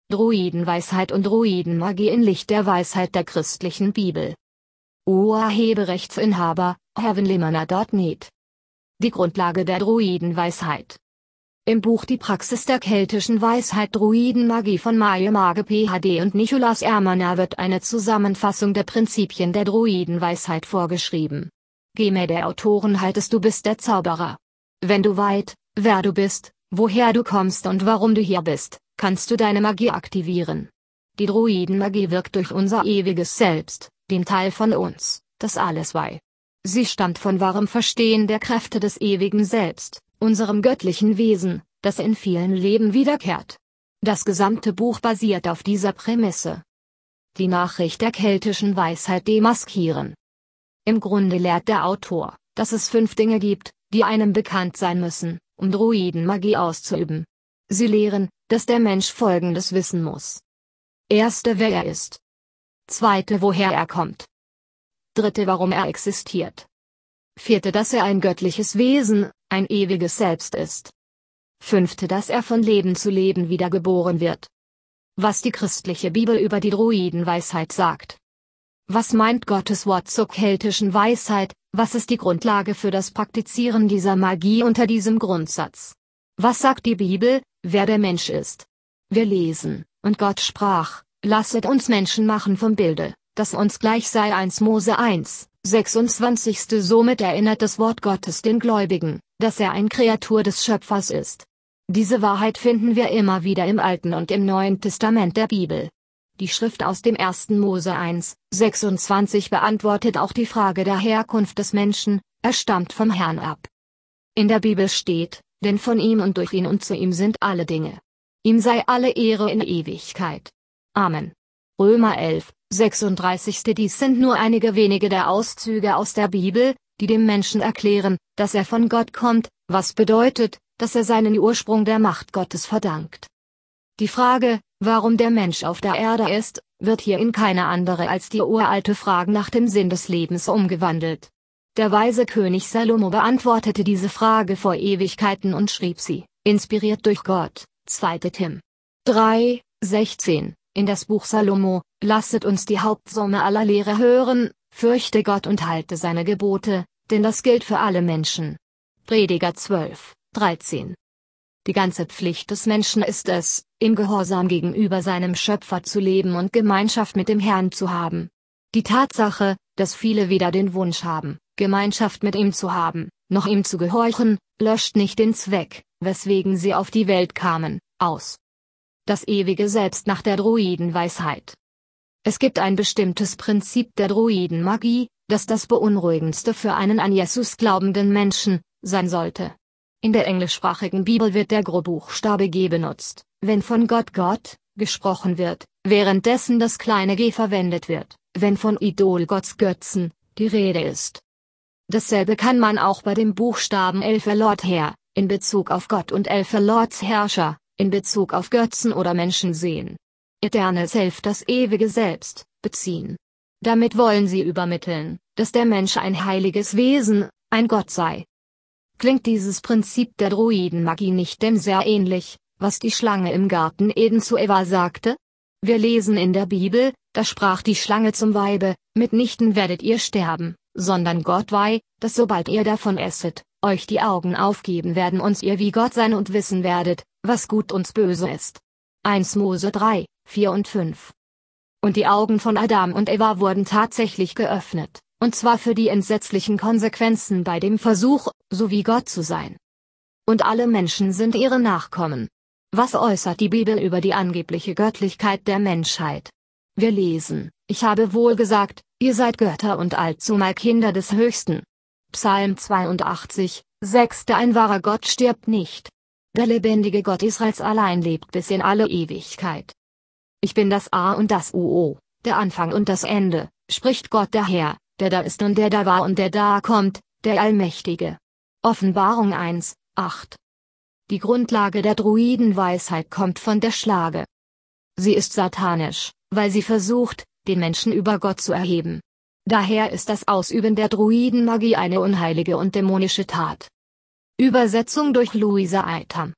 Druidenweisheit und Druidenmagie im Licht der Weisheit der christlichen Bibel. Urheberrechtsinhaber, heavenlymanna.net. Die Grundlage der Druidenweisheit. Im Buch Die Praxis der keltischen Weisheit Druidenmagie von Maje Mage Ph.D. und Nicholas R. Manna wird eine Zusammenfassung der Prinzipien der Druidenweisheit vorgeschrieben. Gemäß der Autoren haltest du bist der Zauberer. Wenn du weißt, wer du bist, woher du kommst und warum du hier bist, kannst du deine Magie aktivieren. Die Druidenmagie wirkt durch unser ewiges Selbst, den Teil von uns, das alles weiß. Sie stammt von wahrem Verstehen der Kräfte des ewigen Selbst, unserem göttlichen Wesen, das in vielen Leben wiederkehrt. Das gesamte Buch basiert auf dieser Prämisse. Die Nachricht der keltischen Weisheit demaskieren. Im Grunde lehrt der Autor, dass es 5 Dinge gibt, die einem bekannt sein müssen, um Druidenmagie auszuüben. Sie lehren, dass der Mensch Folgendes wissen muss. 1. Wer er ist. 2. Woher er kommt. 3. Warum er existiert. 4. Dass er ein göttliches Wesen, ein ewiges Selbst ist. 5. Dass er von Leben zu Leben wiedergeboren wird. Was die christliche Bibel über die Druidenweisheit sagt. Was meint Gottes Wort zur keltischen Weisheit, was ist die Grundlage für das Praktizieren dieser Magie unter diesem Grundsatz? Was sagt die Bibel, wer der Mensch ist? Wir lesen, und Gott sprach, lasset uns Menschen machen vom Bilde, das uns gleich sei. 1 Mose 1, 26. Somit erinnert das Wort Gottes den Gläubigen, dass er ein Kreatur des Schöpfers ist. Diese Wahrheit finden wir immer wieder im Alten und im Neuen Testament der Bibel. Die Schrift aus dem 1. Mose 1, 26 beantwortet auch die Frage der Herkunft des Menschen, er stammt vom Herrn ab. In der Bibel steht, denn von ihm und durch ihn und zu ihm sind alle Dinge. Ihm sei alle Ehre in Ewigkeit. Amen. Römer 11, 36. Dies sind nur einige wenige der Auszüge aus der Bibel, die dem Menschen erklären, dass er von Gott kommt, was bedeutet, dass er seinen Ursprung der Macht Gottes verdankt. Die Frage, warum der Mensch auf der Erde ist, wird hier in keine andere als die uralte Frage nach dem Sinn des Lebens umgewandelt. Der weise König Salomo beantwortete diese Frage vor Ewigkeiten und schrieb sie, inspiriert durch Gott, 2. Tim. 3, 16, in das Buch Salomo, lasset uns die Hauptsumme aller Lehre hören, fürchte Gott und halte seine Gebote, denn das gilt für alle Menschen. Prediger 12, 13. Die ganze Pflicht des Menschen ist es, im Gehorsam gegenüber seinem Schöpfer zu leben und Gemeinschaft mit dem Herrn zu haben. Die Tatsache, dass viele weder den Wunsch haben, Gemeinschaft mit ihm zu haben, noch ihm zu gehorchen, löscht nicht den Zweck, weswegen sie auf die Welt kamen, aus. Das ewige Selbst nach der Druidenweisheit. Es gibt ein bestimmtes Prinzip der Druidenmagie, das das Beunruhigendste für einen an Jesus glaubenden Menschen sein sollte. In der englischsprachigen Bibel wird der Großbuchstabe G benutzt, wenn von Gott gesprochen wird, währenddessen das kleine g verwendet wird, wenn von Idolgottsgötzen die Rede ist. Dasselbe kann man auch bei dem Buchstaben Lord her, in Bezug auf Gott und Lords Herrscher, in Bezug auf Götzen oder Menschen sehen. Eternal Self, das ewige Selbst, beziehen. Damit wollen sie übermitteln, dass der Mensch ein heiliges Wesen, ein Gott sei. Klingt dieses Prinzip der Druidenmagie nicht dem sehr ähnlich, was die Schlange im Garten Eden zu Eva sagte? Wir lesen in der Bibel, da sprach die Schlange zum Weibe, mitnichten werdet ihr sterben, sondern Gott weiß, dass sobald ihr davon esset, euch die Augen aufgeben werden und ihr wie Gott sein und wissen werdet, was gut und böse ist. 1 Mose 3, 4 und 5. Und die Augen von Adam und Eva wurden tatsächlich geöffnet, und zwar für die entsetzlichen Konsequenzen bei dem Versuch, so wie Gott zu sein. Und alle Menschen sind ihre Nachkommen. Was äußert die Bibel über die angebliche Göttlichkeit der Menschheit? Wir lesen, ich habe wohl gesagt, ihr seid Götter und allzumal Kinder des Höchsten. Psalm 82, 6. Ein wahrer Gott stirbt nicht. Der lebendige Gott Israels allein lebt bis in alle Ewigkeit. Ich bin das A und das UO, der Anfang und das Ende, spricht Gott der Herr, der da ist und der da war und der da kommt, der Allmächtige. Offenbarung 1, 8. Die Grundlage der Druidenweisheit kommt von der Schlage. Sie ist satanisch, weil sie versucht, den Menschen über Gott zu erheben. Daher ist das Ausüben der Druidenmagie eine unheilige und dämonische Tat. Übersetzung durch Louisa Eitam.